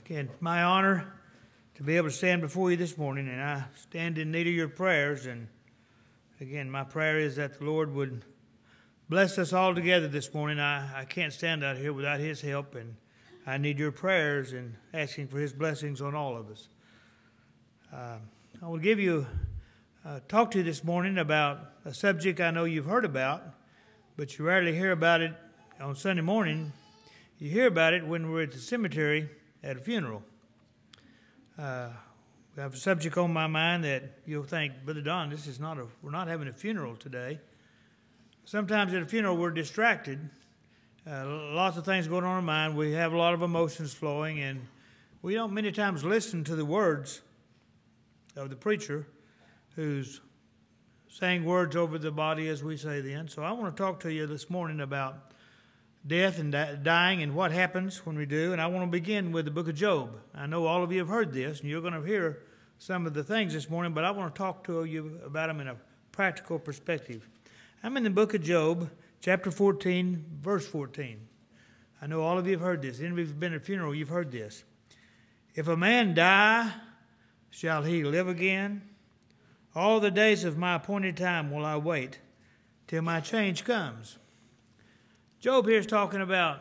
Again, my honor to be able to stand before you this morning, and I stand in need of your prayers. And again, my prayer is that the Lord would bless us all together this morning. I can't stand out here without His help, and I need your prayers and asking for His blessings on all of us. I will talk to you this morning about a subject I know you've heard about, but you rarely hear about it on Sunday morning. You hear about it when we're at the cemetery at a funeral. I have a subject on my mind that you'll think, Brother Don, we're not having a funeral today. Sometimes at a funeral we're distracted. Lots of things going on in our mind. We have a lot of emotions flowing, and we don't many times listen to the words of the preacher who's saying words over the body, as we say then. So I want to talk to you this morning about death and dying and what happens when we do. And I want to begin with the book of Job. I know all of you have heard this, and you're going to hear some of the things this morning, but I want to talk to you about them in a practical perspective. I'm in the book of Job, chapter 14, verse 14. I know all of you have heard this. Any of you have been at a funeral, you've heard this. If a man die, shall he live again? All the days of my appointed time will I wait till my change comes. Job here is talking about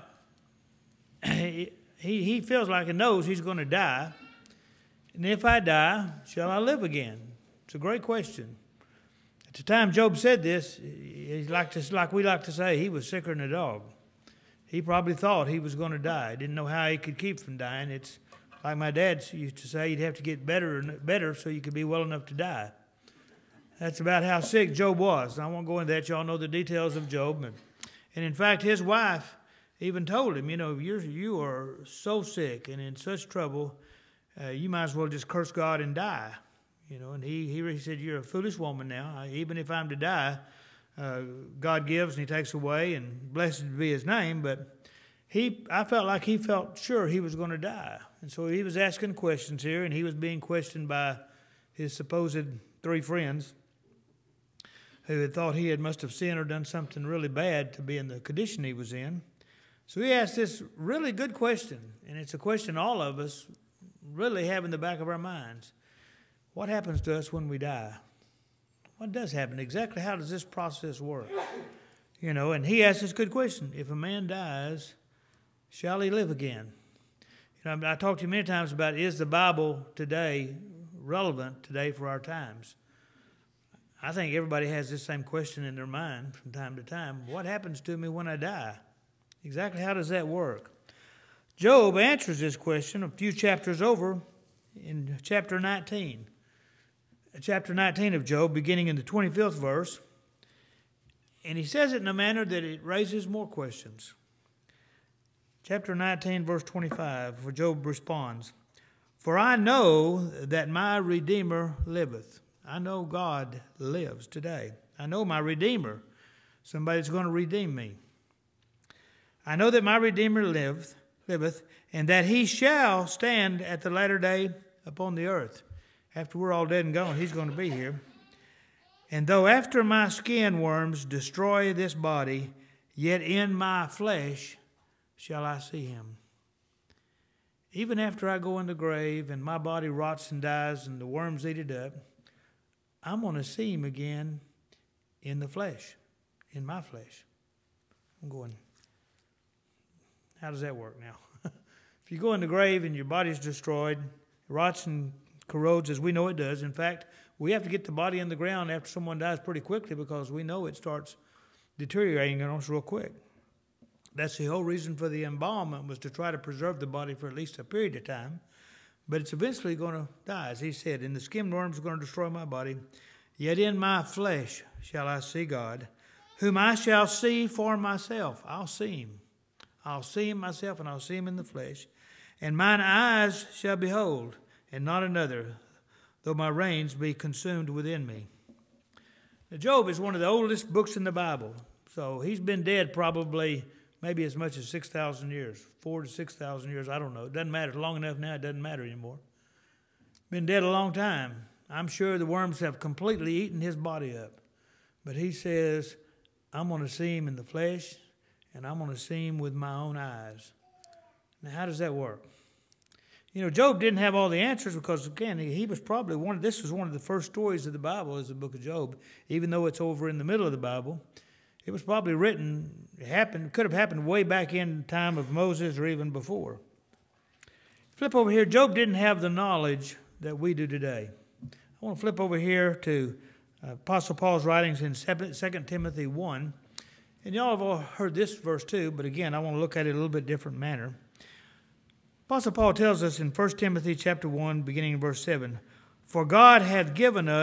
he feels like he knows he's going to die. And if I die, shall I live again? It's a great question. At the time Job said this, like we like to say, he was sicker than a dog. He probably thought he was going to die. Didn't know how he could keep from dying. It's like my dad used to say, you'd have to get better and better so you could be well enough to die. That's about how sick Job was. I won't go into that. Y'all know the details of Job. And in fact, his wife even told him, you are so sick and in such trouble, you might as well just curse God and die. And he said, you're a foolish woman now. Even if I'm to die, God gives and He takes away, and blessed be His name. But I felt like he felt sure he was going to die. And so he was asking questions here, and he was being questioned by his supposed three friends who had thought he must have sinned or done something really bad to be in the condition he was in. So he asked this really good question, and it's a question all of us really have in the back of our minds. What happens to us when we die? What does happen? Exactly how does this process work? And he asked this good question. If a man dies, shall he live again? I talked to you many times about, is the Bible today relevant today for our times? I think everybody has this same question in their mind from time to time. What happens to me when I die? Exactly how does that work? Job answers this question a few chapters over in chapter 19. Chapter 19 of Job, beginning in the 25th verse. And he says it in a manner that it raises more questions. Chapter 19, verse 25, where Job responds, For I know that my Redeemer liveth. I know God lives today. I know my Redeemer. Somebody's going to redeem me. I know that my Redeemer liveth, and that He shall stand at the latter day upon the earth. After we're all dead and gone, He's going to be here. And though after my skin worms destroy this body, yet in my flesh shall I see Him. Even after I go in the grave and my body rots and dies and the worms eat it up, I'm going to see Him again in the flesh, in my flesh. I'm going, how does that work now? If you go in the grave and your body's destroyed, it rots and corrodes as we know it does. In fact, we have to get the body in the ground after someone dies pretty quickly because we know it starts deteriorating on us real quick. That's the whole reason for the embalmment, was to try to preserve the body for at least a period of time. But it's eventually going to die. As he said, and the skin worms are going to destroy my body. Yet in my flesh shall I see God, whom I shall see for myself. I'll see Him. I'll see Him myself, and I'll see Him in the flesh. And mine eyes shall behold, and not another, though my reins be consumed within me. Now, Job is one of the oldest books in the Bible. So he's been dead probably maybe as much as 6,000 years, 4,000 to 6,000 years, I don't know. It doesn't matter. It's long enough now, it doesn't matter anymore. Been dead a long time. I'm sure the worms have completely eaten his body up. But he says, I'm going to see Him in the flesh, and I'm going to see Him with my own eyes. Now, how does that work? You know, Job didn't have all the answers because, again, he was probably this was one of the first stories of the Bible is the book of Job. Even though it's over in the middle of the Bible, it was probably could have happened way back in the time of Moses or even before. Flip over here. Job didn't have the knowledge that we do today. I want to flip over here to Apostle Paul's writings in 2 Timothy 1. And y'all have all heard this verse too, but again, I want to look at it in a little bit different manner. Apostle Paul tells us in 1 Timothy chapter 1, beginning in verse 7, For God hath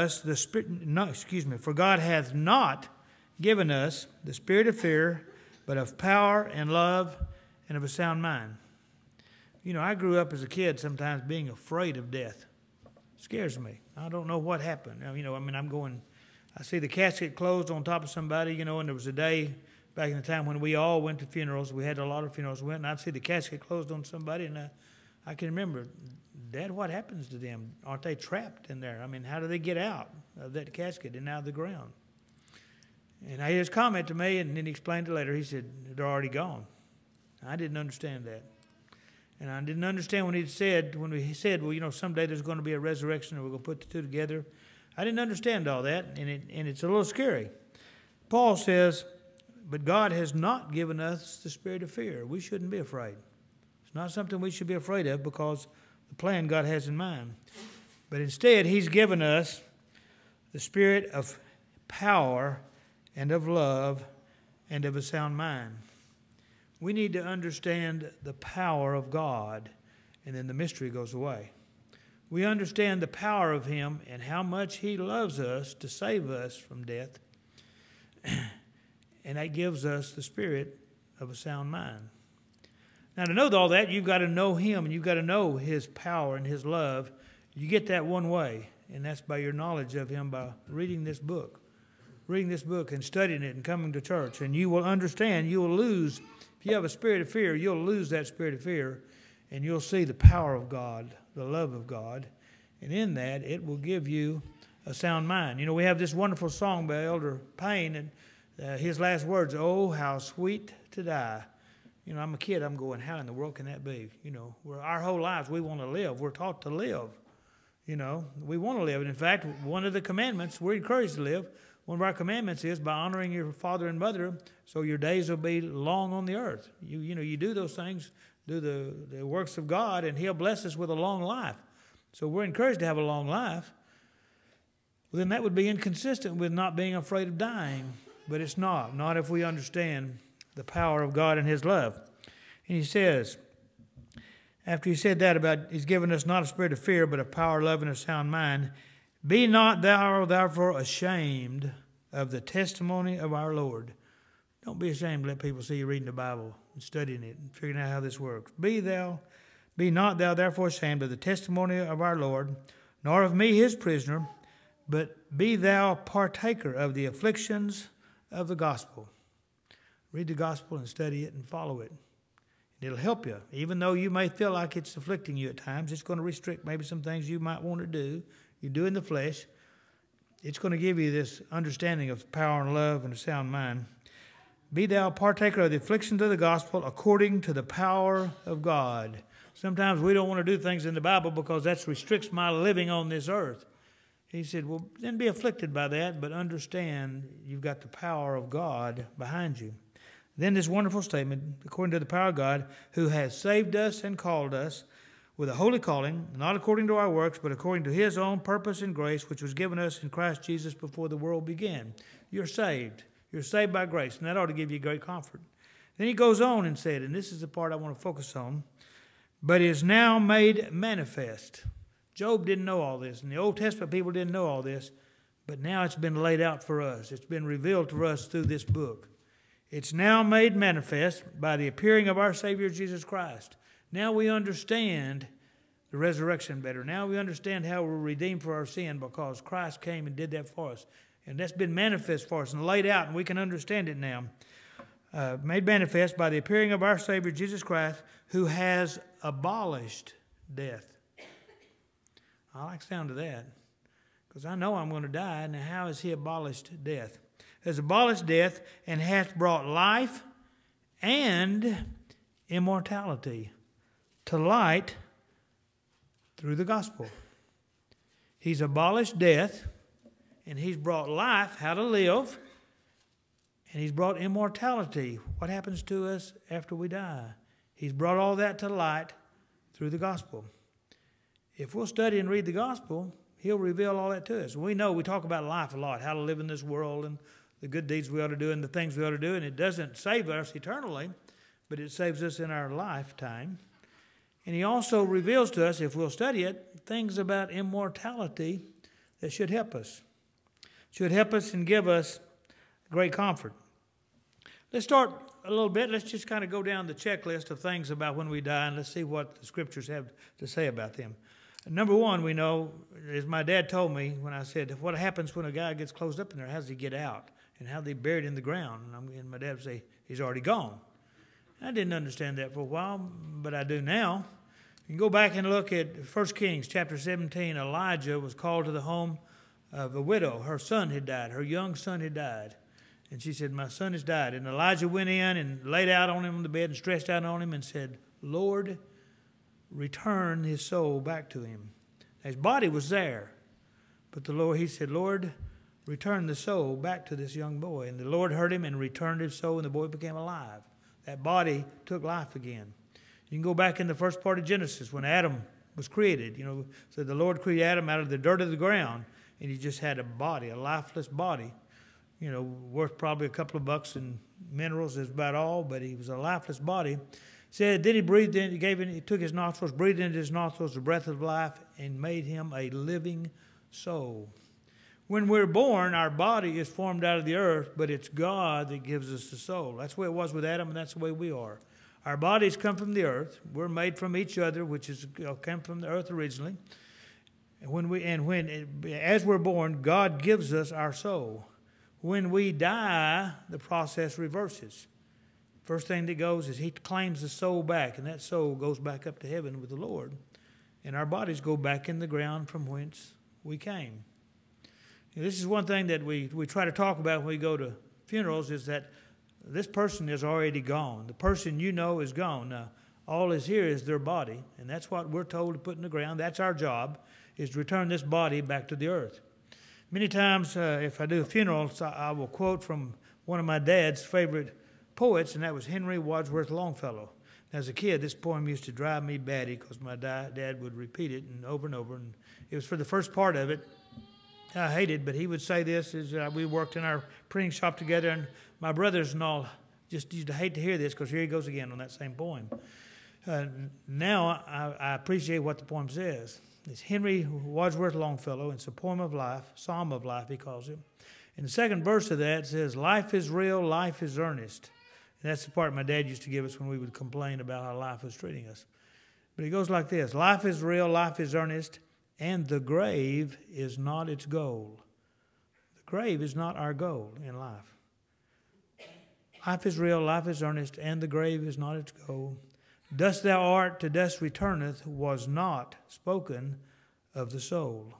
not given us the spirit of fear, but of power and love and of a sound mind. You know, I grew up as a kid sometimes being afraid of death. It scares me. I don't know what happened. You know, I see the casket closed on top of somebody, you know, and there was a day back in the time when we all went to funerals. We had a lot of funerals. We went, and I'd see the casket closed on somebody, and I can remember, Dad, what happens to them? Aren't they trapped in there? I mean, how do they get out of that casket and out of the ground? And he just commented to me, and then he explained it later. He said, they're already gone. I didn't understand that. And I didn't understand when he said, well, you know, someday there's going to be a resurrection and we're going to put the two together. I didn't understand all that, and it's a little scary. Paul says, but God has not given us the spirit of fear. We shouldn't be afraid. It's not something we should be afraid of because the plan God has in mind. But instead, he's given us the spirit of power and of love and of a sound mind. We need to understand the power of God, and then the mystery goes away. We understand the power of Him and how much He loves us to save us from death, and that gives us the spirit of a sound mind. Now, to know all that, you've got to know Him, and you've got to know His power and His love. You get that one way, and that's by your knowledge of Him, by reading this book and studying it and coming to church. And you will understand, you will lose, if you have a spirit of fear, you'll lose that spirit of fear, and you'll see the power of God, the love of God. And in that, it will give you a sound mind. You know, we have this wonderful song by Elder Payne, and his last words, oh, how sweet to die. You know, I'm a kid, I'm going, how in the world can that be? You know, our whole lives we want to live. We're taught to live. You know, we want to live. And in fact, one of the commandments, we're encouraged to live. One of our commandments is by honoring your father and mother, so your days will be long on the earth. You do those things, do the works of God, and He'll bless us with a long life. So we're encouraged to have a long life. Well, then that would be inconsistent with not being afraid of dying. But it's not if we understand the power of God and His love. And he says, after he said that about He's given us not a spirit of fear, but a power, love, and a sound mind, be not thou therefore ashamed of the testimony of our Lord. Don't be ashamed to let people see you reading the Bible and studying it and figuring out how this works. Be not thou therefore ashamed of the testimony of our Lord, nor of me his prisoner, but be thou partaker of the afflictions of the gospel. Read the gospel and study it and follow it. It'll help you. Even though you may feel like it's afflicting you at times, it's going to restrict maybe some things you might want to do. You do in the flesh. It's going to give you this understanding of power and love and a sound mind. Be thou partaker of the afflictions of the gospel according to the power of God. Sometimes we don't want to do things in the Bible because that restricts my living on this earth. He said, well, then be afflicted by that, but understand you've got the power of God behind you. Then this wonderful statement, according to the power of God, who has saved us and called us with a holy calling, not according to our works, but according to His own purpose and grace, which was given us in Christ Jesus before the world began. You're saved. You're saved by grace, and that ought to give you great comfort. Then he goes on and said, and this is the part I want to focus on, but is now made manifest. Job didn't know all this, and the Old Testament people didn't know all this, but now it's been laid out for us. It's been revealed to us through this book. It's now made manifest by the appearing of our Savior Jesus Christ. Now we understand the resurrection better. Now we understand how we're redeemed for our sin because Christ came and did that for us. And that's been manifest for us and laid out, and we can understand it now. Made manifest by the appearing of our Savior Jesus Christ, who has abolished death. I like the sound of that because I know I'm going to die. Now, how has He abolished death? Has abolished death and hath brought life and immortality to light Through the gospel. He's abolished death, and he's brought life, how to live, and he's brought immortality, what happens to us after we die. He's brought all that to light through the gospel. If we'll study and read the gospel, he'll reveal all that to us. We know we talk about life a lot, how to live in this world and the good deeds we ought to do and the things we ought to do, and it doesn't save us eternally, but it saves us in our lifetime. And he also reveals to us, if we'll study it, things about immortality that should help us. Should help us and give us great comfort. Let's start a little bit. Let's just kind of go down the checklist of things about when we die, and let's see what the scriptures have to say about them. Number one, we know, as my dad told me when I said, what happens when a guy gets closed up in there? How does he get out? And how they buried in the ground? And my dad would say, he's already gone. I didn't understand that for a while, but I do now. You can go back and look at 1 Kings chapter 17. Elijah was called to the home of a widow. Her son had died. Her young son had died. And she said, my son has died. And Elijah went in and laid out on him on the bed and stretched out on him and said, Lord, return his soul back to him. His body was there. But he said, Lord, return the soul back to this young boy. And the Lord heard him and returned his soul, and the boy became alive. That body took life again. You can go back in the first part of Genesis when Adam was created. So the Lord created Adam out of the dirt of the ground, and he just had a body, a lifeless body. Worth probably a couple of bucks in minerals is about all, but he was a lifeless body. Said, then he breathed in, he took his nostrils, breathed into his nostrils the breath of life, and made him a living soul. When we're born, our body is formed out of the earth, but it's God that gives us the soul. That's the way it was with Adam, and that's the way we are. Our bodies come from the earth. We're made from each other, which came from the earth originally. As we're born, God gives us our soul. When we die, the process reverses. First thing that goes is he claims the soul back, and that soul goes back up to heaven with the Lord. And our bodies go back in the ground from whence we came. This is one thing that we try to talk about when we go to funerals, is that this person is already gone. The person is gone. Now, all is here is their body, and that's what we're told to put in the ground. That's our job, is to return this body back to the earth. Many times, if I do a funeral, I will quote from one of my dad's favorite poets, and that was Henry Wadsworth Longfellow. As a kid, this poem used to drive me batty because my dad would repeat it and over, and it was for the first part of it. I hated, but he would say this as we worked in our printing shop together, and my brothers and all just used to hate to hear this because here he goes again on that same poem. Now I appreciate what the poem says. It's Henry Wadsworth Longfellow. It's a poem of life, psalm of life, he calls it. And the second verse of that says, life is real, life is earnest. And that's the part my dad used to give us when we would complain about how life was treating us. But it goes like this: life is real, life is earnest, and the grave is not its goal. The grave is not our goal in life. Life is real, life is earnest, and the grave is not its goal. Dust thou art, to dust returneth, was not spoken of the soul.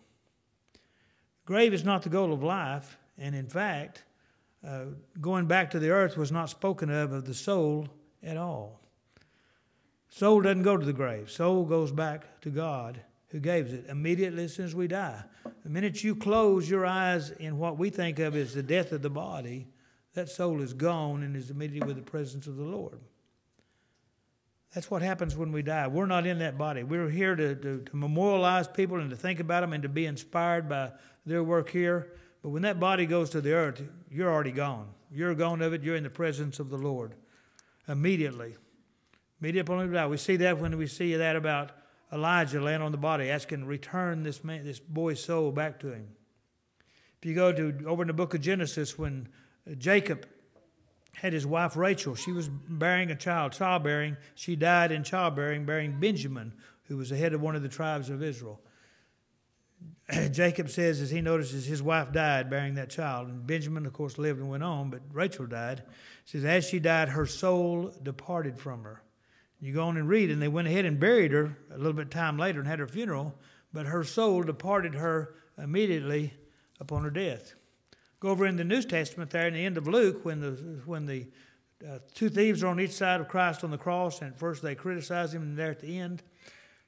Grave is not the goal of life, and in fact, going back to the earth was not spoken of the soul at all. Soul doesn't go to the grave. Soul goes back to God who gave it immediately as soon as we die. The minute you close your eyes in what we think of as the death of the body, that soul is gone and is immediately with the presence of the Lord. That's what happens when we die. We're not in that body. We're here to memorialize people and to think about them and to be inspired by their work here. But when that body goes to the earth, you're already gone. You're gone of it. You're in the presence of the Lord immediately. Immediately upon we die. We see that when we see that about Elijah laying on the body, asking to return this boy's soul back to him. If you go over in the book of Genesis, when Jacob had his wife Rachel, she was bearing a child, childbearing. She died in childbearing, bearing Benjamin, who was the head of one of the tribes of Israel. Jacob says, as he notices his wife died bearing that child, and Benjamin, of course, lived and went on, but Rachel died. He says, as she died, her soul departed from her. You go on and read, and they went ahead and buried her a little bit time later and had her funeral, but her soul departed her immediately upon her death. Go over in the New Testament there in the end of Luke, when the two thieves are on each side of Christ on the cross, and at first they criticize him, and there at the end,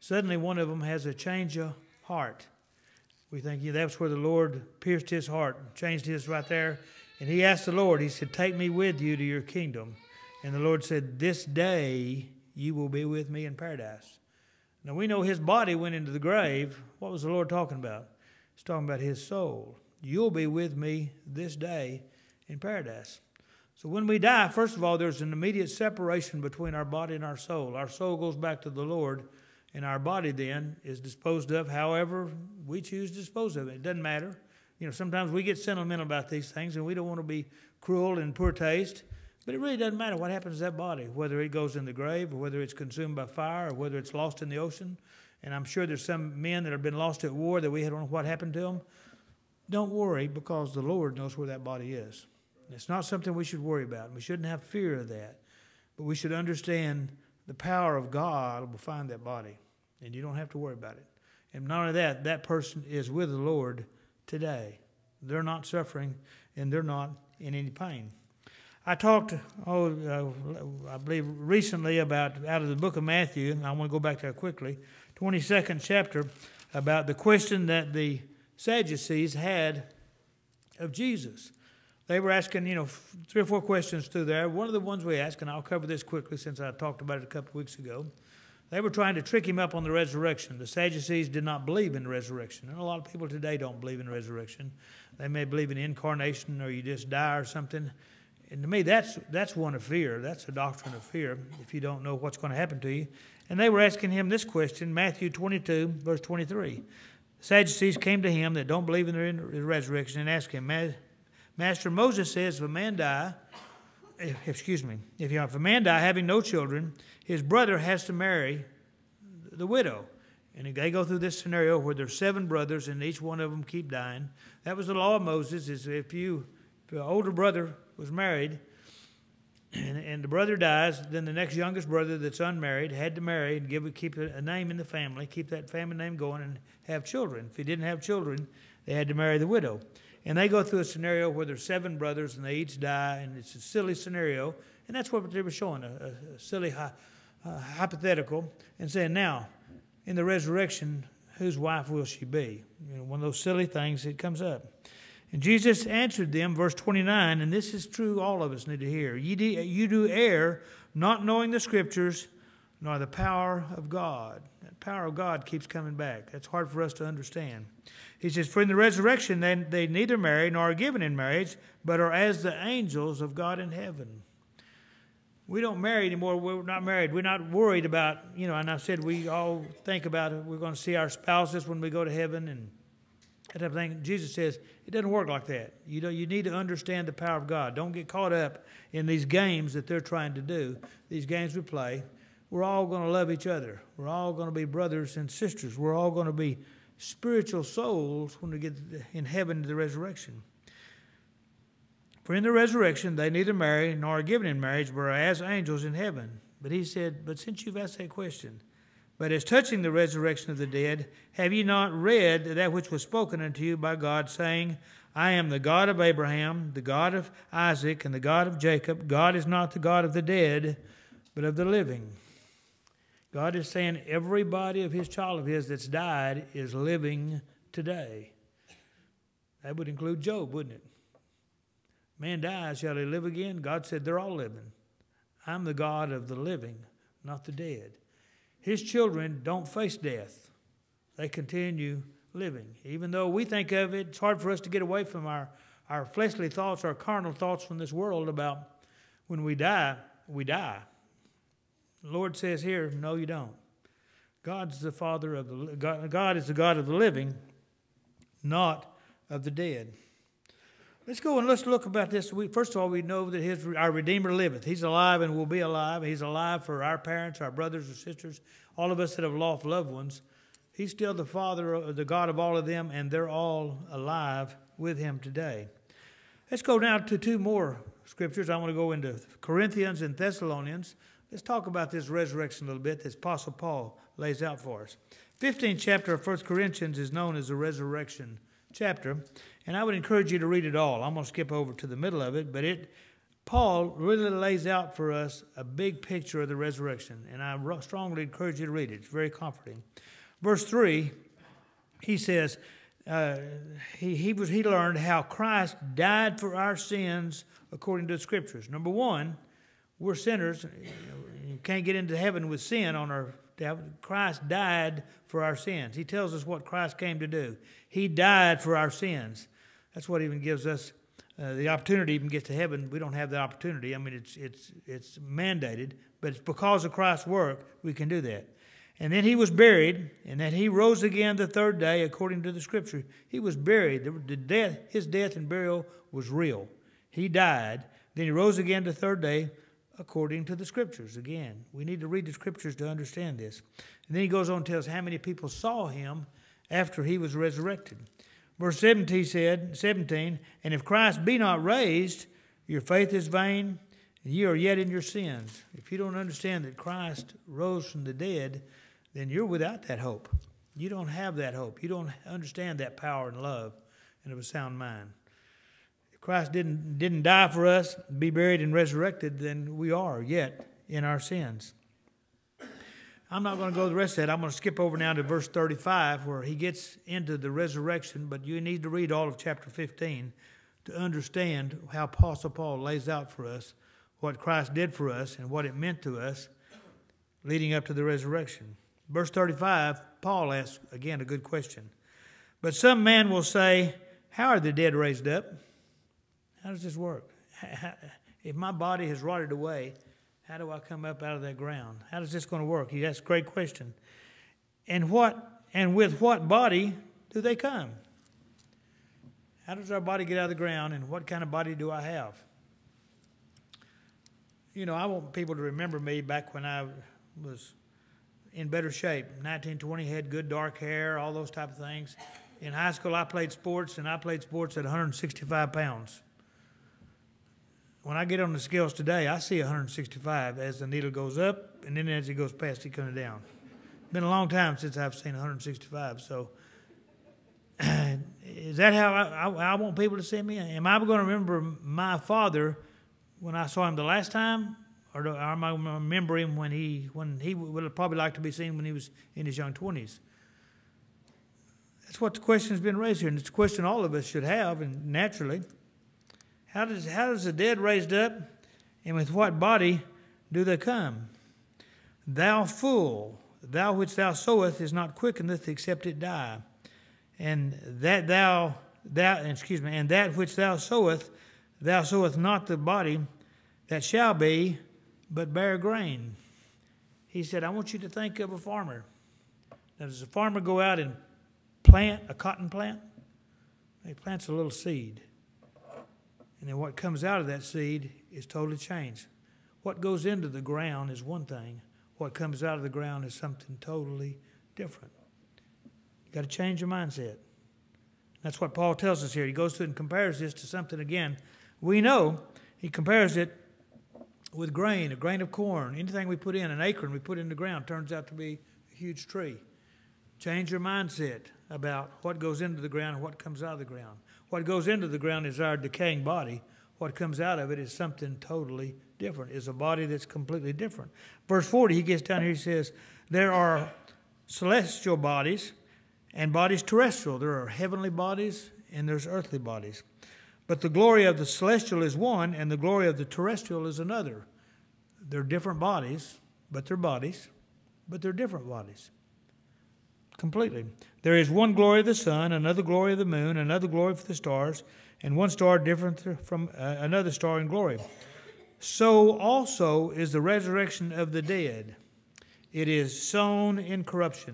Suddenly one of them has a change of heart. We think, yeah, that's where the Lord pierced his heart, changed his right there. And he asked the Lord, he said, take me with you to your kingdom. And the Lord said, this day you will be with me in paradise. Now we know his body went into the grave. What was the Lord talking about? He's talking about his soul. You'll be with me this day in paradise. So when we die, first of all, there's an immediate separation between our body and our soul. Our soul goes back to the Lord, and our body then is disposed of however we choose to dispose of it. It doesn't matter. You know, sometimes we get sentimental about these things, and we don't want to be cruel and poor taste. But it really doesn't matter what happens to that body, whether it goes in the grave or whether it's consumed by fire or whether it's lost in the ocean. And I'm sure there's some men that have been lost at war that we don't know what happened to them. Don't worry, because the Lord knows where that body is. It's not something we should worry about. We shouldn't have fear of that. But we should understand the power of God will find that body. And you don't have to worry about it. And not only that, that person is with the Lord today. They're not suffering and they're not in any pain. I talked, I believe recently about out of the book of Matthew, and I want to go back there quickly, 22nd chapter, about the question that the Sadducees had of Jesus. They were asking, 3 or 4 questions through there. One of the ones we asked, and I'll cover this quickly since I talked about it a couple of weeks ago, they were trying to trick him up on the resurrection. The Sadducees did not believe in the resurrection. And a lot of people today don't believe in resurrection. They may believe in incarnation or you just die or something. And to me, that's one of fear. That's a doctrine of fear if you don't know what's going to happen to you. And they were asking him this question, Matthew 22, verse 23. The Sadducees came to him that don't believe in the resurrection and asked him, Master, Moses says if a man die having no children, his brother has to marry the widow. And they go through this scenario where there's 7 brothers and each one of them keep dying. That was the law of Moses, is if an older brother was married and the brother dies, then the next youngest brother that's unmarried had to marry and keep a name in the family, keep that family name going and have children. If he didn't have children, they had to marry the widow. And they go through a scenario where there's 7 brothers and they each die, and it's a silly scenario. And that's what they were showing, a silly hypothetical, and saying, now, in the resurrection, whose wife will she be? One of those silly things that comes up. And Jesus answered them, verse 29, and this is true all of us need to hear. You do err, not knowing the Scriptures, nor the power of God. That power of God keeps coming back. That's hard for us to understand. He says, for in the resurrection they neither marry nor are given in marriage, but are as the angels of God in heaven. We don't marry anymore. We're not married. We're not worried about, and I've said we all think about it. We're going to see our spouses when we go to heaven and that type of thing. Jesus says it doesn't work like that. You need to understand the power of God. Don't get caught up in these games that they're trying to do, these games we play. We're all going to love each other. We're all going to be brothers and sisters. We're all going to be spiritual souls when we get in heaven to the resurrection. For in the resurrection they neither marry nor are given in marriage, but are as angels in heaven. But he said, but since you've asked that question, but as touching the resurrection of the dead, have ye not read that which was spoken unto you by God, saying, I am the God of Abraham, the God of Isaac, and the God of Jacob. God is not the God of the dead, but of the living. God is saying everybody of his child of his that's died is living today. That would include Job, wouldn't it? Man dies, shall he live again? God said they're all living. I'm the God of the living, not the dead. His children don't face death. They continue living. Even though we think of it, it's hard for us to get away from our fleshly thoughts, our carnal thoughts from this world about when we die, we die. The Lord says here, no, you don't. God is the God is the God of the living, not of the dead. Let's go and let's look about this. First of all, we know that our Redeemer liveth. He's alive and will be alive. He's alive for our parents, our brothers or sisters, all of us that have lost loved ones. He's still the Father, the God of all of them, and they're all alive with him today. Let's go now to 2 more scriptures. I want to go into Corinthians and Thessalonians. Let's talk about this resurrection a little bit that Apostle Paul lays out for us. 15th chapter of 1 Corinthians is known as the resurrection chapter, and I would encourage you to read it all. I'm going to skip over to the middle of it, but Paul really lays out for us a big picture of the resurrection, and I strongly encourage you to read it. It's very comforting. Verse 3, he says, he learned how Christ died for our sins according to the Scriptures. Number one, we're sinners. You can't get into heaven with sin on our. Christ died for our sins. He tells us what Christ came to do. He died for our sins. That's what even gives us the opportunity to even get to heaven. We don't have the opportunity. I mean, it's mandated, but it's because of Christ's work we can do that. And then he was buried, and then he rose again the third day according to the Scripture. He was buried. His death and burial was real. He died. Then he rose again the third day according to the Scriptures. Again, we need to read the Scriptures to understand this. And then he goes on and tells how many people saw him after he was resurrected. Verse 17 said, and if Christ be not raised, your faith is vain, and ye are yet in your sins. If you don't understand that Christ rose from the dead, then you're without that hope. You don't have that hope. You don't understand that power and love and of a sound mind. If Christ didn't die for us, be buried and resurrected, then we are yet in our sins. I'm not going to go the rest of that. I'm going to skip over now to verse 35 where he gets into the resurrection, but you need to read all of chapter 15 to understand how Apostle Paul lays out for us what Christ did for us and what it meant to us leading up to the resurrection. Verse 35, Paul asks, again, a good question. But some man will say, how are the dead raised up? How does this work? If my body has rotted away, how do I come up out of that ground? How is this going to work? He asks a great question. And with what body do they come? How does our body get out of the ground, and what kind of body do I have? You know, I want people to remember me back when I was in better shape. 1920, had good dark hair, all those type of things. In high school, I played sports, and I played sports at 165 pounds. When I get on the scales today, I see 165 as the needle goes up, and then as it goes past, it comes down. It's been a long time since I've seen 165, so is that how I want people to see me? Am I going to remember my father when I saw him the last time, or am I going to remember him when he would have probably liked to be seen when he was in his young 20s? That's what the question has been raised here, and it's a question all of us should have, and naturally. How does the dead raised up, and with what body do they come? Thou fool, thou which thou sowest is not quickeneth except it die. And that which thou sowest not the body that shall be, but bear grain. He said, I want you to think of a farmer. Now, does a farmer go out and plant a cotton plant? He plants a little seed. And then what comes out of that seed is totally changed. What goes into the ground is one thing. What comes out of the ground is something totally different. You've got to change your mindset. That's what Paul tells us here. He goes through and compares this to something, again, we know. He compares it with grain, a grain of corn. Anything we put in, an acorn we put in the ground, turns out to be a huge tree. Change your mindset about what goes into the ground and what comes out of the ground. What goes into the ground is our decaying body. What comes out of it is something totally different. It's a body that's completely different. Verse 40, he gets down here, he says, there are celestial bodies and bodies terrestrial. There are heavenly bodies and there's earthly bodies. But the glory of the celestial is one, and the glory of the terrestrial is another. They're different bodies, but they're different bodies. Completely. There is one glory of the sun, another glory of the moon, another glory for the stars, and one star different from another star in glory. So also is the resurrection of the dead. It is sown in corruption.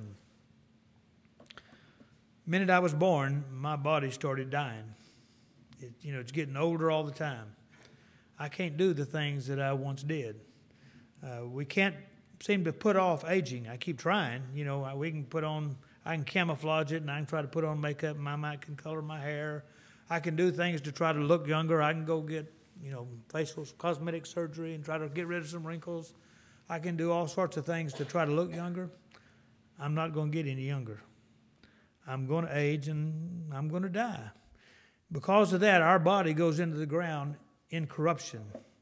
The minute I was born, my body started dying. It's getting older all the time. I can't do the things that I once did. We can't seem to put off aging. I keep trying. I can camouflage it, and I can try to put on makeup, and I might can color my hair. I can do things to try to look younger. I can go get, facial cosmetic surgery and try to get rid of some wrinkles. I can do all sorts of things to try to look younger. I'm not going to get any younger. I'm going to age, and I'm going to die. Because of that, our body goes into the ground in corruption.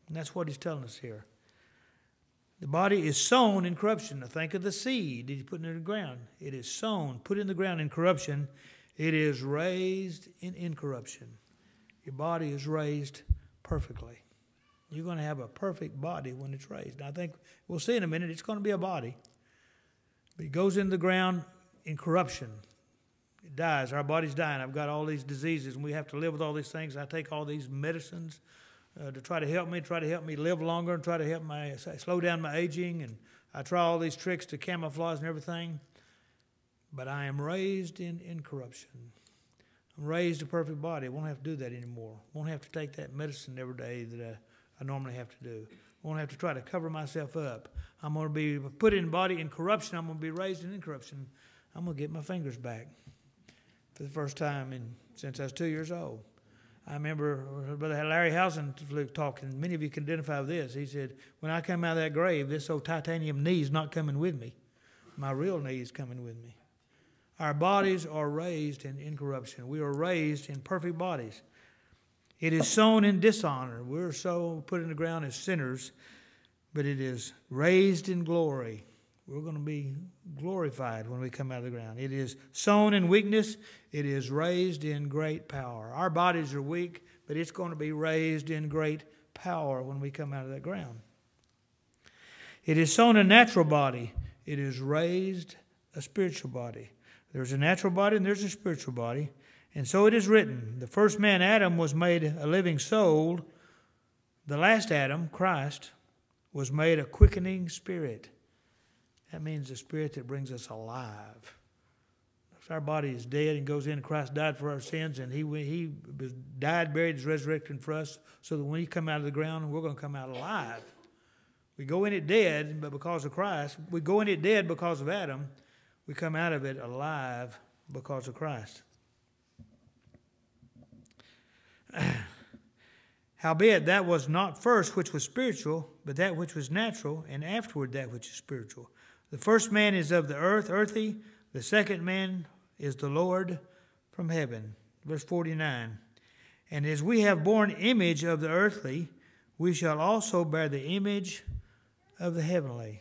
And that's what he's telling us here. The body is sown in corruption. Now think of the seed that he's putting in the ground. It is sown, put in the ground in corruption. It is raised in incorruption. Your body is raised perfectly. You're going to have a perfect body when it's raised. Now I think we'll see in a minute it's going to be a body. But it goes in the ground in corruption. It dies. Our body's dying. I've got all these diseases, and we have to live with all these things. I take all these medicines to try to help me live longer and try to help slow down my aging. And I try all these tricks to camouflage and everything. But I am raised in incorruption. I'm raised a perfect body. I won't have to do that anymore. I won't have to take that medicine every day that I normally have to do. I won't have to try to cover myself up. I'm going to be put in body in corruption. I'm going to be raised in incorruption. I'm going to get my fingers back for the first time since I was 2 years old. I remember Brother Larry Housen talking. Many of you can identify with this. He said, when I come out of that grave, this old titanium knee is not coming with me. My real knee is coming with me. Our bodies are raised in incorruption. We are raised in perfect bodies. It is sown in dishonor. We're so put in the ground as sinners, but it is raised in glory. We're going to be glorified when we come out of the ground. It is sown in weakness. It is raised in great power. Our bodies are weak, but it's going to be raised in great power when we come out of that ground. It is sown a natural body. It is raised a spiritual body. There's a natural body and there's a spiritual body. And so it is written, the first man, Adam, was made a living soul. The last Adam, Christ, was made a quickening spirit. That means the spirit that brings us alive. If our body is dead and goes in, Christ died for our sins, and he died, buried, is resurrected for us, so that when we come out of the ground, we're going to come out alive. We go in it dead, but because of Christ. We go in it dead because of Adam. We come out of it alive because of Christ. Howbeit, that was not first which was spiritual, but that which was natural, and afterward that which is spiritual. The first man is of the earth, earthy. The second man is the Lord from heaven. Verse 49. And as we have borne image of the earthly, we shall also bear the image of the heavenly.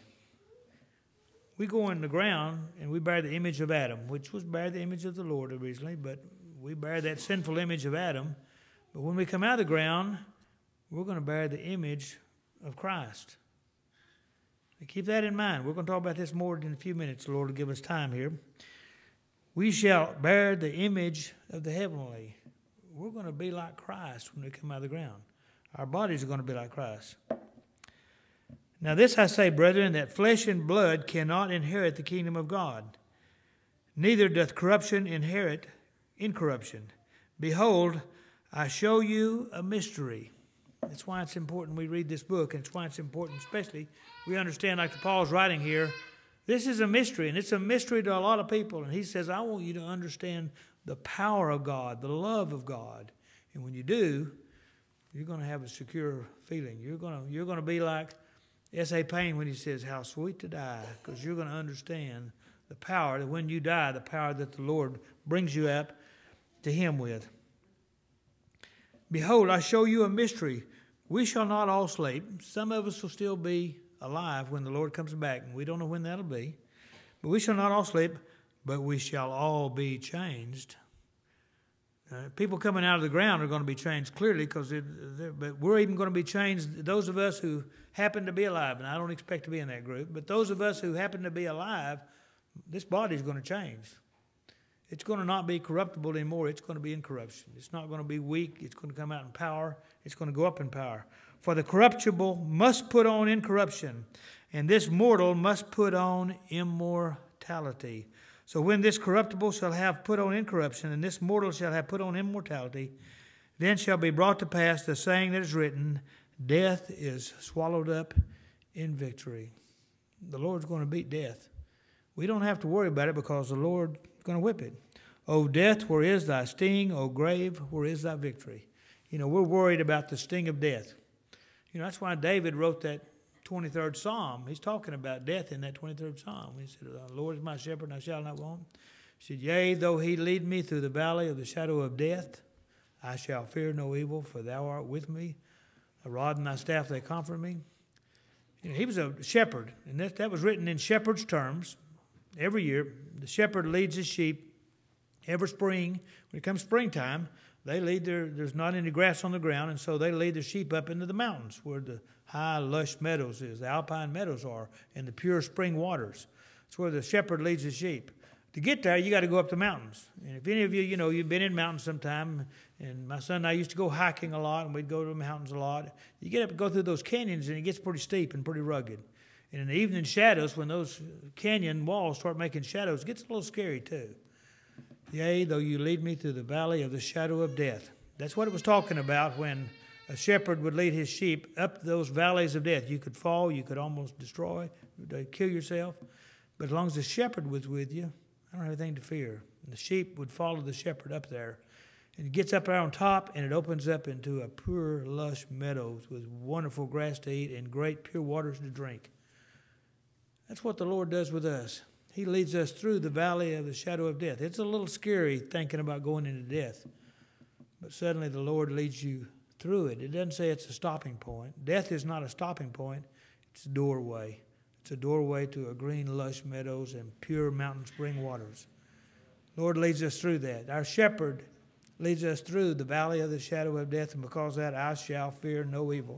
We go in the ground and we bear the image of Adam, which was bear the image of the Lord originally, but we bear that sinful image of Adam. But when we come out of the ground, we're going to bear the image of Christ. And keep that in mind. We're going to talk about this more in a few minutes. The Lord will give us time here. We shall bear the image of the heavenly. We're going to be like Christ when we come out of the ground. Our bodies are going to be like Christ. Now this I say, brethren, that flesh and blood cannot inherit the kingdom of God. Neither doth corruption inherit incorruption. Behold, I show you a mystery. That's why it's important we read this book, and it's why it's important, especially, we understand, like Paul's writing here, this is a mystery, and it's a mystery to a lot of people. And he says, I want you to understand the power of God, the love of God. And when you do, you're going to have a secure feeling. You're going to be like S.A. Payne when he says, how sweet to die, because you're going to understand the power that when you die, the power that the Lord brings you up to him with. Behold, I show you a mystery. We shall not all sleep. Some of us will still be alive when the Lord comes back, and we don't know when that'll be. But we shall not all sleep, but we shall all be changed. People coming out of the ground are going to be changed clearly, but we're even going to be changed, those of us who happen to be alive, and I don't expect to be in that group, but those of us who happen to be alive, this body is going to change. It's going to not be corruptible anymore. It's going to be in corruption. It's not going to be weak. It's going to come out in power. It's going to go up in power. For the corruptible must put on incorruption, and this mortal must put on immortality. So when this corruptible shall have put on incorruption, and this mortal shall have put on immortality, then shall be brought to pass the saying that is written, death is swallowed up in victory. The Lord's going to beat death. We don't have to worry about it because the Lord going to whip it. O death, where is thy sting? O grave, where is thy victory? We're worried about the sting of death. That's why David wrote that 23rd Psalm. He's talking about death in that 23rd Psalm. He said, the Lord is my shepherd, and I shall not want. He said, yea, though he lead me through the valley of the shadow of death, I shall fear no evil, for thou art with me. A rod and thy staff, they comfort me. You know, he was a shepherd, and that was written in shepherd's terms. Every year, the shepherd leads his sheep. Every spring, when it comes springtime, they lead there's not any grass on the ground, and so they lead their sheep up into the mountains where the high, lush meadows is, the alpine meadows are, and the pure spring waters. That's where the shepherd leads his sheep. To get there, you got to go up the mountains. And if any of you, you've been in mountains sometime, and my son and I used to go hiking a lot, and we'd go to the mountains a lot. You get up and go through those canyons, and it gets pretty steep and pretty rugged. And in the evening shadows, when those canyon walls start making shadows, it gets a little scary too. Yea, though you lead me through the valley of the shadow of death. That's what it was talking about when a shepherd would lead his sheep up those valleys of death. You could fall, you could almost destroy, kill yourself. But as long as the shepherd was with you, I don't have anything to fear. And the sheep would follow the shepherd up there. And it gets up there on top, and it opens up into a pure, lush meadows with wonderful grass to eat and great pure waters to drink. That's what the Lord does with us. He leads us through the valley of the shadow of death. It's a little scary thinking about going into death. But suddenly the Lord leads you through it. It doesn't say it's a stopping point. Death is not a stopping point. It's a doorway. It's a doorway to a green, lush meadows and pure mountain spring waters. Lord leads us through that. Our shepherd leads us through the valley of the shadow of death, and because of that, I shall fear no evil.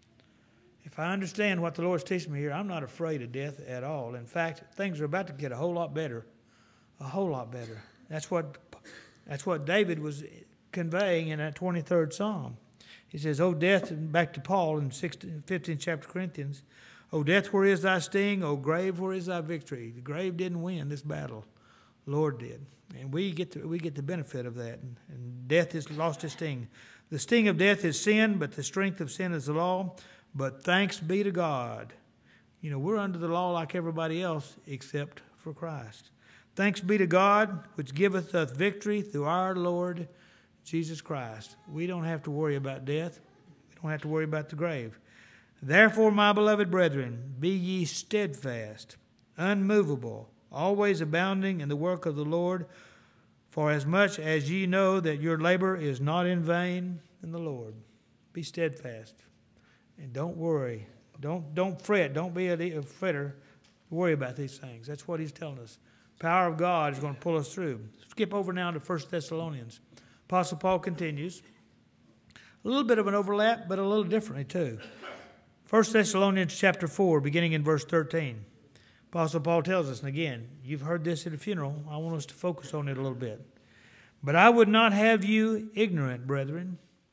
If I understand what the Lord's teaching me here, I'm not afraid of death at all. In fact, things are about to get a whole lot better. A whole lot better. That's what David was conveying in that 23rd Psalm. He says, O death, and back to Paul in 15th chapter of Corinthians, O death, where is thy sting? O grave, where is thy victory? The grave didn't win this battle. The Lord did. And we get the benefit of that. And death has lost its sting. The sting of death is sin, but the strength of sin is the law. But thanks be to God. You know, we're under the law like everybody else except for Christ. Thanks be to God, which giveth us victory through our Lord Jesus Christ. We don't have to worry about death. We don't have to worry about the grave. Therefore, my beloved brethren, be ye steadfast, unmovable, always abounding in the work of the Lord, for as much as ye know that your labor is not in vain in the Lord. Be steadfast. And don't worry. Don't fret. Don't be a fretter. Worry about these things. That's what he's telling us. The power of God is going to pull us through. Skip over now to 1 Thessalonians. Apostle Paul continues. A little bit of an overlap, but a little differently too. 1 Thessalonians chapter 4, beginning in verse 13. Apostle Paul tells us, and again, you've heard this at a funeral. I want us to focus on it a little bit. But I would not have you ignorant, brethren.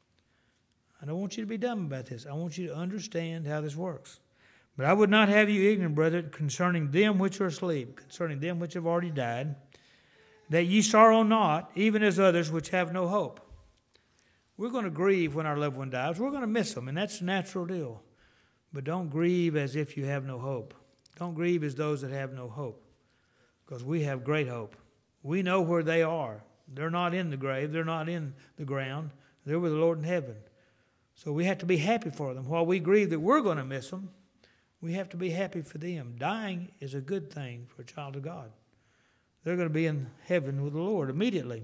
I don't want you to be dumb about this. I want you to understand how this works. But I would not have you ignorant, brethren, concerning them which are asleep, concerning them which have already died, that ye sorrow not, even as others which have no hope. We're going to grieve when our loved one dies. We're going to miss them, and that's a natural deal. But don't grieve as if you have no hope. Don't grieve as those that have no hope, because we have great hope. We know where they are. They're not in the grave. They're not in the ground. They're with the Lord in heaven. So we have to be happy for them. While we grieve that we're going to miss them, we have to be happy for them. Dying is a good thing for a child of God. They're going to be in heaven with the Lord immediately.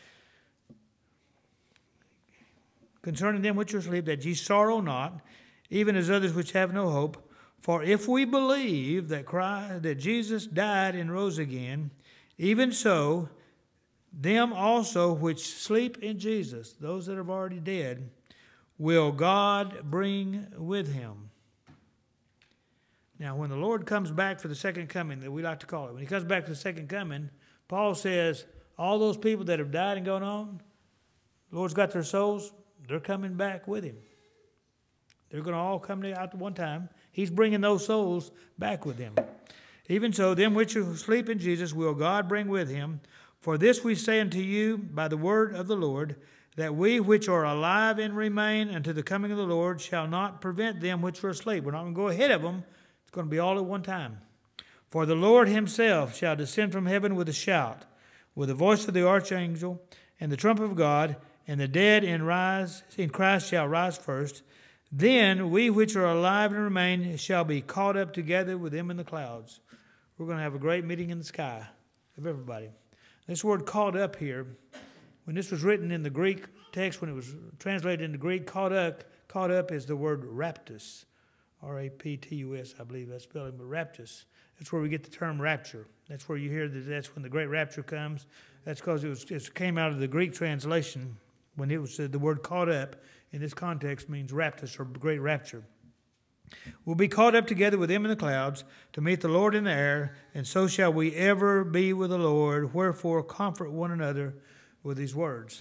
Concerning them which are asleep, that ye sorrow not, even as others which have no hope. For if we believe that Jesus died and rose again, even so, them also which sleep in Jesus, those that have already dead, will God bring with him. Now, when the Lord comes back for the second coming, that we like to call it, when he comes back for the second coming, Paul says, all those people that have died and gone on, the Lord's got their souls, they're coming back with him. They're going to all come out at one time. He's bringing those souls back with him. Even so, them which sleep in Jesus will God bring with him. For this we say unto you by the word of the Lord, that we which are alive and remain unto the coming of the Lord shall not prevent them which are asleep. We're not going to go ahead of them. It's going to be all at one time. For the Lord himself shall descend from heaven with a shout, with the voice of the archangel, and the trumpet of God, and the dead in Christ shall rise first. Then we which are alive and remain shall be caught up together with them in the clouds. We're going to have a great meeting in the sky of everybody. This word caught up here, when this was written in the Greek text, when it was translated into Greek, caught caught up is the word raptus, R-A-P-T-U-S, I believe that's spelling, but raptus. That's where we get the term rapture. That's where you hear that that's when the great rapture comes. That's because it came out of the Greek translation when it was the word caught up in this context means raptus or great rapture. We'll be caught up together with him in the clouds to meet the Lord in the air, and so shall we ever be with the Lord. Wherefore, comfort one another with these words.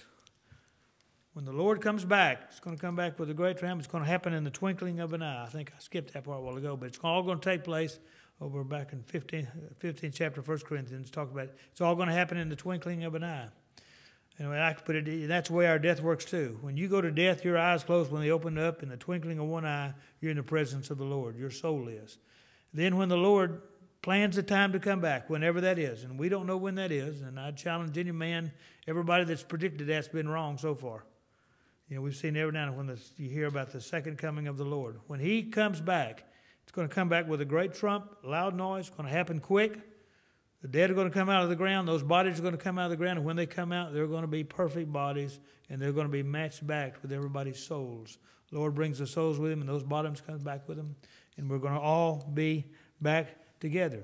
When the Lord comes back, it's going to come back with a great triumph. It's going to happen in the twinkling of an eye. I think I skipped that part a while ago, but it's all going to take place over back in 15th chapter of 1 Corinthians. Talk about it. It's all going to happen in the twinkling of an eye. And I like to put it, that's the way our death works too. When you go to death, your eyes close. When they open up, in the twinkling of one eye, you're in the presence of the Lord. Your soul is. Then when the Lord plans the time to come back, whenever that is, and we don't know when that is, and I challenge any man, everybody that's predicted that's been wrong so far. You know, we've seen every now and then when you hear about the second coming of the Lord. When he comes back, it's going to come back with a great trump, loud noise. It's going to happen quick. The dead are going to come out of the ground. Those bodies are going to come out of the ground. And when they come out, they're going to be perfect bodies. And they're going to be matched back with everybody's souls. The Lord brings the souls with him, and those bottoms come back with them. And we're going to all be back together.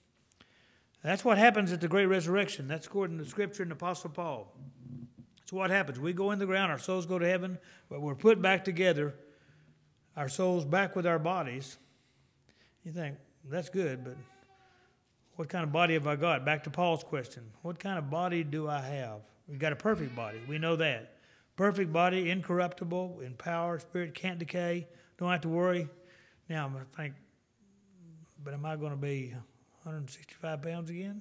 That's what happens at the great resurrection. That's according to the Scripture and the Apostle Paul. That's what happens. We go in the ground, our souls go to heaven, but we're put back together, our souls back with our bodies. You think, that's good, but what kind of body have I got? Back to Paul's question. What kind of body do I have? We've got a perfect body. We know that. Perfect body, incorruptible, in power, spirit, can't decay, don't have to worry. Now, I think, but am I going to be 165 pounds again?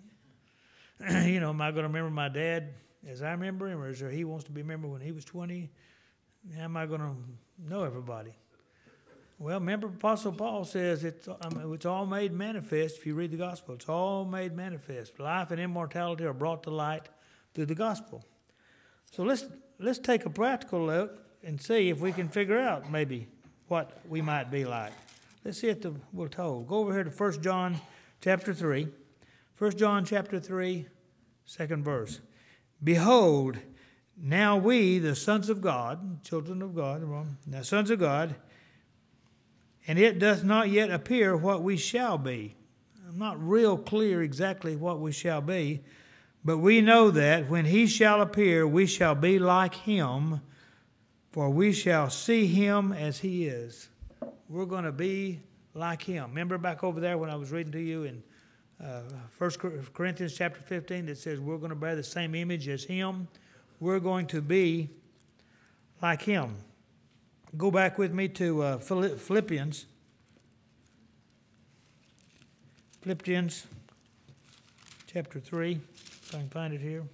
You know, am I going to remember my dad as I remember him, or is there he wants to be remembered when he was 20? How am I going to know everybody? Well, remember Apostle Paul says it's all made manifest. If you read the gospel, it's all made manifest. Life and immortality are brought to light through the gospel. So let's take a practical look and see if we can figure out maybe what we might be like. Let's see if we're told. Go over here to 1 John chapter 3. 1 John chapter 3, 2nd verse. Behold, now we, the sons of God, children of God, now sons of God, and it doth not yet appear what we shall be. I'm not real clear exactly what we shall be, but we know that when he shall appear, we shall be like him, for we shall see him as he is. We're going to be like him. Remember back over there when I was reading to you in 1 Corinthians chapter 15 that says we're going to bear the same image as him. We're going to be like him. Go back with me to Philippians. Philippians chapter 3, if I can find it here.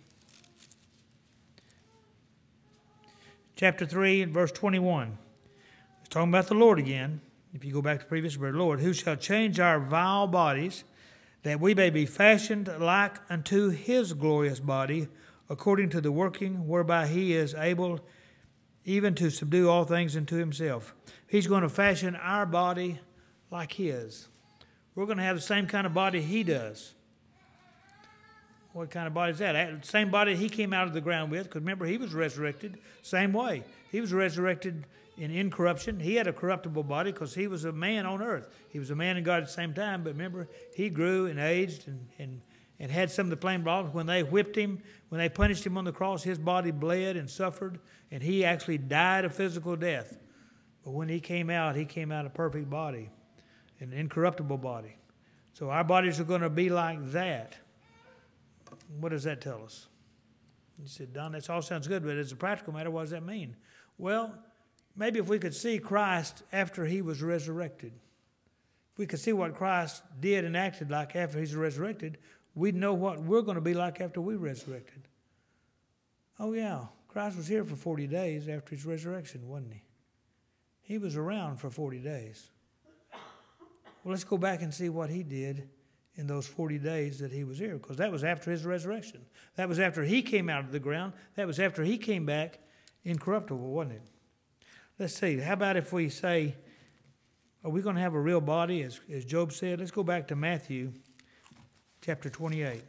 Chapter 3 and verse 21. It's talking about the Lord again. If you go back to the previous verse, Lord, who shall change our vile bodies, that we may be fashioned like unto his glorious body, according to the working whereby he is able even to subdue all things unto himself. He's going to fashion our body like his. We're going to have the same kind of body he does. What kind of body is that? Same body he came out of the ground with, because remember, he was resurrected same way. He was resurrected in incorruption. He had a corruptible body because he was a man on earth. He was a man and God at the same time, but remember, he grew and aged and had some of the plain problems. When they whipped him, when they punished him on the cross, his body bled and suffered, and he actually died a physical death. But when he came out a perfect body, an incorruptible body. So our bodies are going to be like that. What does that tell us? You said, Don, that all sounds good, but as a practical matter, what does that mean? Well, maybe if we could see Christ after he was resurrected, if we could see what Christ did and acted like after he's resurrected, we'd know what we're going to be like after we're resurrected. Oh, yeah, Christ was here for 40 days after his resurrection, wasn't he? He was around for 40 days. Well, let's go back and see what he did in those 40 days that he was here, because that was after his resurrection. That was after he came out of the ground. That was after he came back incorruptible, wasn't it? Let's see. How about if we say, are we going to have a real body, as Job said? Let's go back to Matthew chapter 28.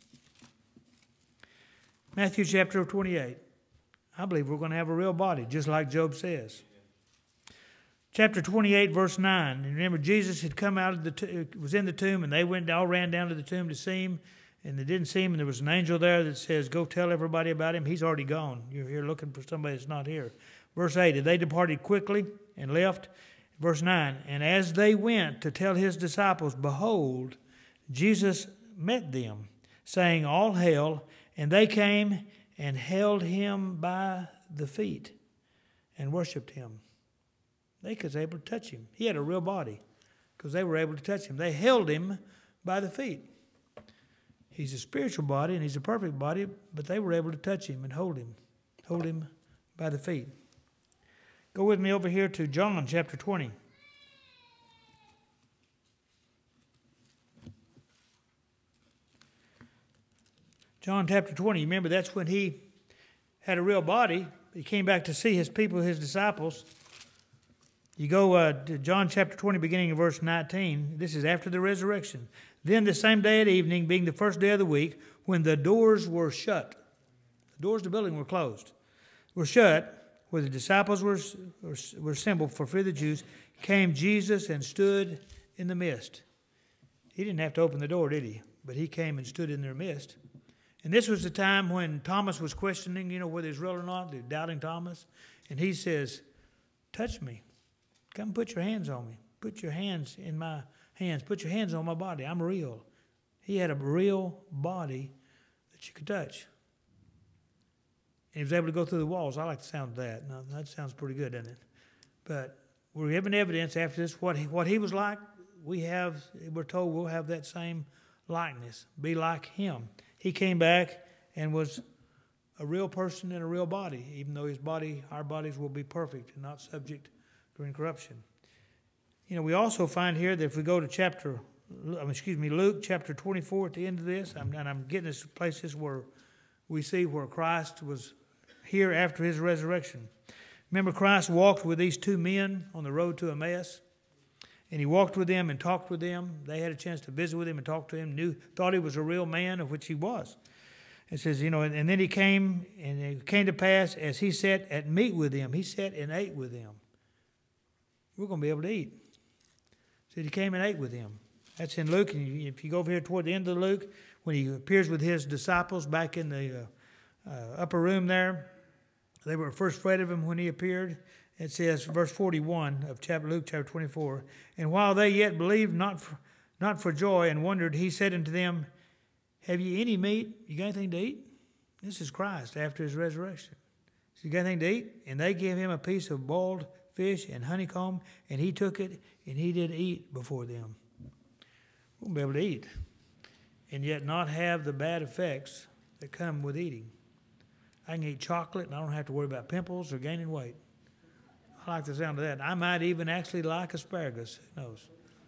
Matthew chapter 28. I believe we're going to have a real body, just like Job says. chapter 28, verse 9. And remember, Jesus had come out of was in the tomb, and they all ran down to the tomb to see him. And they didn't see him, and there was an angel there that says, go tell everybody about him. He's already gone. You're here looking for somebody that's not here. Verse 8, and they departed quickly and left. Verse 9, and as they went to tell his disciples, behold, Jesus met them, saying, all hail. And they came and held him by the feet and worshipped him. They was able to touch him. He had a real body because they were able to touch him. They held him by the feet. He's a spiritual body and he's a perfect body, but they were able to touch him and hold him by the feet. Go with me over here to John chapter 20. John chapter 20, remember that's when he had a real body. He came back to see his people, his disciples. You go to John chapter 20, beginning in verse 19. This is after the resurrection. Then the same day at evening, being the first day of the week, when the doors were shut, the doors of the building were closed, were shut, where the disciples were assembled for fear of the Jews, came Jesus and stood in the midst. He didn't have to open the door, did he? But he came and stood in their midst. And this was the time when Thomas was questioning, whether he's real or not, doubting Thomas. And he says, touch me. Come put your hands on me. Put your hands in my hands. Put your hands on my body. I'm real. He had a real body that you could touch. And he was able to go through the walls. I like the sound of that. Now, that sounds pretty good, doesn't it? But we're given evidence after this. What he was like, we're told we'll have that same likeness. Be like him. He came back and was a real person in a real body, even though our bodies will be perfect and not subject to incorruption. We also find here that if we go to Luke chapter 24 at the end of this, I'm getting this places where we see where Christ was here after his resurrection. Remember, Christ walked with these two men on the road to Emmaus, and he walked with them and talked with them. They had a chance to visit with him and talk to him, thought he was a real man, of which he was. It says, and then he came, and it came to pass as he sat at meat with them, he sat and ate with them. We're going to be able to eat. So he came and ate with them. That's in Luke. And if you go over here toward the end of Luke, when he appears with his disciples back in the upper room there, they were first afraid of him when he appeared. It says, verse 41 of Luke chapter 24, and while they yet believed not for joy and wondered, he said unto them, have ye any meat? You got anything to eat? This is Christ after his resurrection. So you got anything to eat? And they gave him a piece of boiled fish and honeycomb, and he took it, and he did eat before them. We'll be able to eat, and yet not have the bad effects that come with eating. I can eat chocolate, and I don't have to worry about pimples or gaining weight. I like the sound of that. I might even actually like asparagus. Who knows?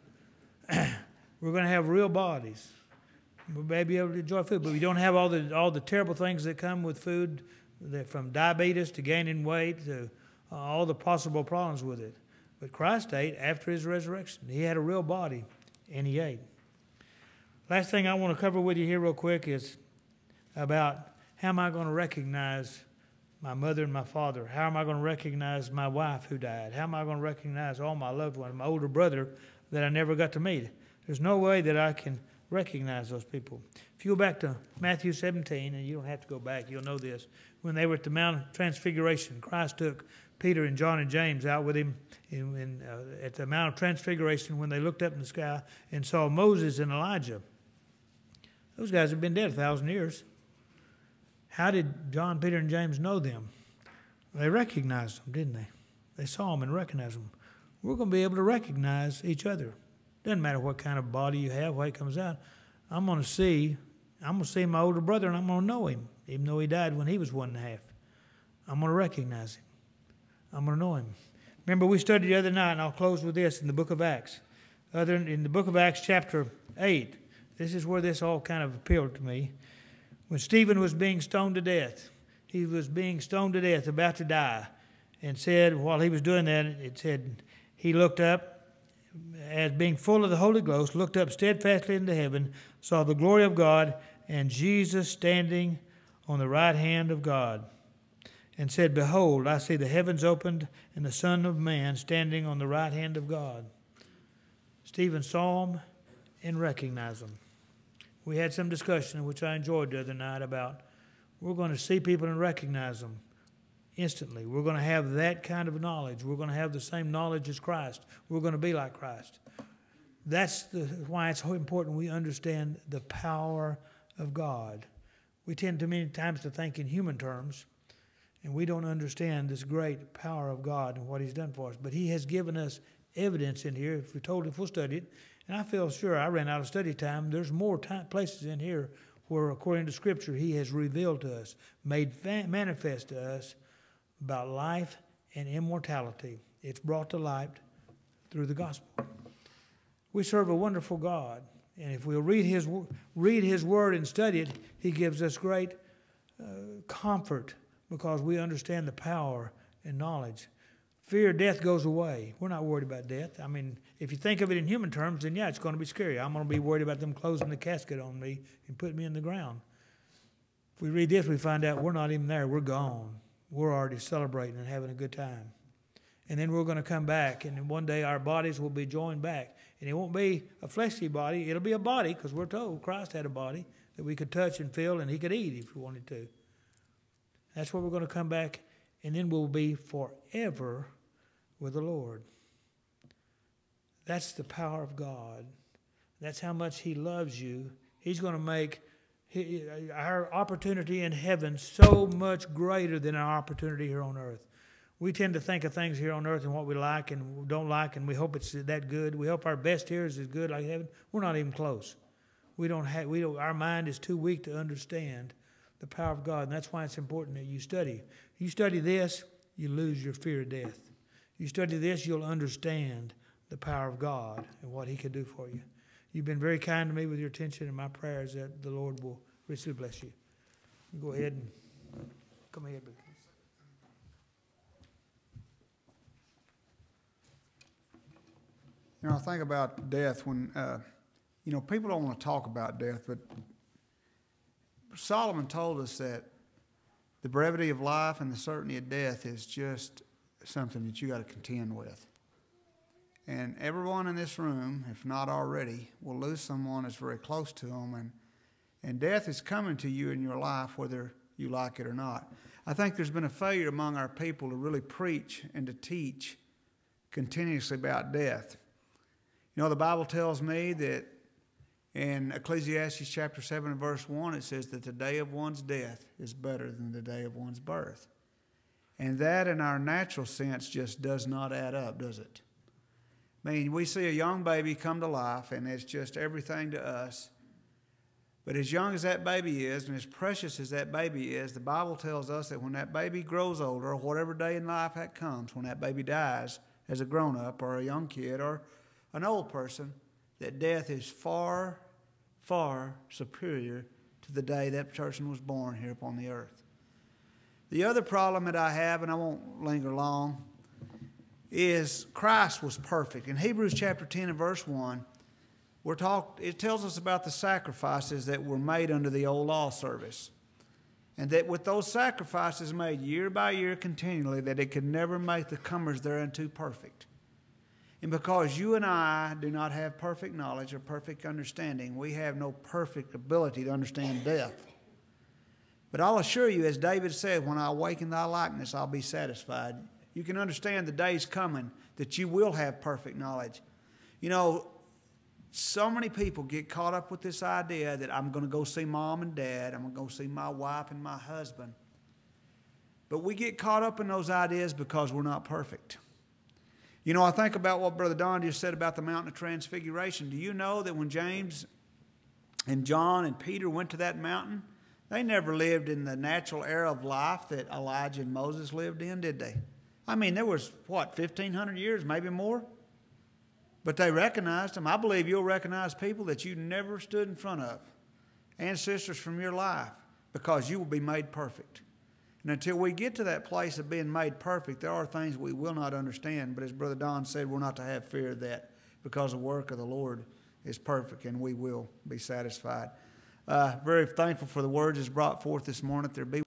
We're going to have real bodies. We may be able to enjoy food, but we don't have all the terrible things that come with food, from diabetes to gaining weight to all the possible problems with it. But Christ ate after his resurrection. He had a real body, and he ate. Last thing I want to cover with you here real quick is about how am I going to recognize my mother and my father? How am I going to recognize my wife who died? How am I going to recognize all my loved ones, my older brother that I never got to meet? There's no way that I can recognize those people. If you go back to Matthew 17, and you don't have to go back, you'll know this. When they were at the Mount of Transfiguration, Christ took Peter and John and James out with him at the Mount of Transfiguration when they looked up in the sky and saw Moses and Elijah. Those guys have been dead 1,000 years. How did John, Peter, and James know them? They recognized them, didn't they? They saw them and recognized them. We're going to be able to recognize each other. Doesn't matter what kind of body you have, how he comes out. I'm going to see my older brother, and I'm going to know him, even though he died when he was 1.5. I'm going to recognize him. I'm going to know him. Remember, we studied the other night, and I'll close with this in the book of Acts. In the book of Acts, chapter 8, this is where this all kind of appealed to me. When Stephen was being stoned to death, he was being stoned to death, about to die, and said, while he was doing that, it said, he looked up, as being full of the Holy Ghost, looked up steadfastly into heaven, saw the glory of God, and Jesus standing on the right hand of God. and said, Behold, I see the heavens opened and the Son of Man standing on the right hand of God. Stephen saw him and recognized him. We had some discussion, which I enjoyed the other night, about we're going to see people and recognize them instantly. We're going to have that kind of knowledge. We're going to have the same knowledge as Christ. We're going to be like Christ. That's why it's so important we understand the power of God. We tend to many times to think in human terms, and we don't understand this great power of God and what He's done for us. But He has given us evidence in here. If we'll study it, and I feel sure I ran out of study time. There's more places in here where, according to Scripture, He has revealed to us, made manifest to us about life and immortality. It's brought to light through the gospel. We serve a wonderful God, and if we'll read His Word and study it, He gives us great comfort because we understand the power and knowledge. Fear of death goes away. We're not worried about death. I mean, if you think of it in human terms, then yeah, it's going to be scary. I'm going to be worried about them closing the casket on me and putting me in the ground. If we read this, we find out we're not even there. We're gone. We're already celebrating and having a good time. And then we're going to come back, and one day our bodies will be joined back. And it won't be a fleshly body. It'll be a body, because we're told Christ had a body that we could touch and feel, and He could eat if we wanted to. That's where we're going to come back, and then we'll be forever with the Lord. That's the power of God. That's how much He loves you. He's going to make our opportunity in heaven so much greater than our opportunity here on earth. We tend to think of things here on earth and what we like and don't like, and we hope it's that good. We hope our best here is as good like heaven. We're not even close. Our mind is too weak to understand the power of God, and that's why it's important that you study. You study this, you lose your fear of death. You study this, you'll understand the power of God and what He can do for you. You've been very kind to me with your attention, and my prayer is that the Lord will richly bless you. Go ahead and come ahead. You know, I think about death when, people don't want to talk about death, but Solomon told us that the brevity of life and the certainty of death is just something that you got to contend with. And everyone in this room, if not already, will lose someone that's very close to them, and death is coming to you in your life whether you like it or not. I think there's been a failure among our people to really preach and to teach continuously about death. You know, the Bible tells me that in Ecclesiastes chapter 7 and verse 1, it says that the day of one's death is better than the day of one's birth. And that in our natural sense just does not add up, does it? I mean, we see a young baby come to life and it's just everything to us. But as young as that baby is and as precious as that baby is, the Bible tells us that when that baby grows older, or whatever day in life that comes, when that baby dies as a grown-up or a young kid or an old person, that death is far, far superior to the day that person was born here upon the earth. The other problem that I have, and I won't linger long, is Christ was perfect. In Hebrews chapter 10 and verse 1, it tells us about the sacrifices that were made under the old law service. And that with those sacrifices made year by year continually, that it could never make the comers thereunto perfect. And because you and I do not have perfect knowledge or perfect understanding, we have no perfect ability to understand death. But I'll assure you, as David said, when I awaken thy likeness, I'll be satisfied. You can understand the day's coming that you will have perfect knowledge. You know, so many people get caught up with this idea that I'm going to go see mom and dad, I'm going to go see my wife and my husband. But we get caught up in those ideas because we're not perfect. You know, I think about what Brother Don just said about the Mountain of Transfiguration. Do you know that when James and John and Peter went to that mountain, they never lived in the natural era of life that Elijah and Moses lived in, did they? I mean, there was, 1,500 years, maybe more? But they recognized them. I believe you'll recognize people that you never stood in front of, ancestors from your life, because you will be made perfect. And until we get to that place of being made perfect, there are things we will not understand. But as Brother Don said, we're not to have fear of that because the work of the Lord is perfect and we will be satisfied. Very thankful for the words that's brought forth this morning. There be